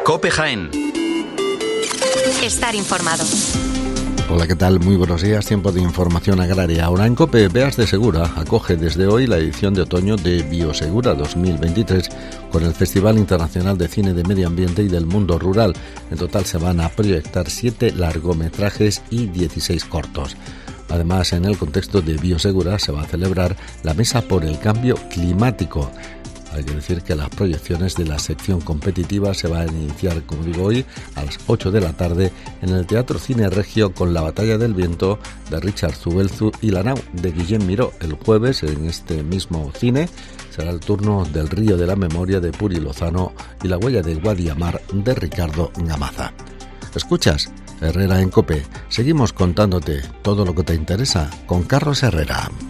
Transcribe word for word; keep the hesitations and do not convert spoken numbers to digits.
COPE Jaén. Estar informado. Hola, ¿qué tal? Muy buenos días. Tiempo de información agraria. Ahora en COPE, Beas de Segura acoge desde hoy la edición de otoño de Biosegura dos mil veintitrés con el Festival Internacional de Cine de Medio Ambiente y del Mundo Rural. En total se van a proyectar siete largometrajes y dieciséis cortos. Además, en el contexto de Biosegura se va a celebrar la Mesa por el Cambio Climático. Hay que decir que las proyecciones de la sección competitiva se van a iniciar, como digo, hoy a las ocho de la tarde en el Teatro Cine Regio con La Batalla del Viento de Richard Zubelzu y La Nau de Guillem Miró. El jueves, en este mismo cine, será el turno del Río de la Memoria de Puri Lozano y La Huella de Guadiamar de Ricardo Gamaza. ¿Escuchas? Herrera en COPE. Seguimos contándote todo lo que te interesa con Carlos Herrera.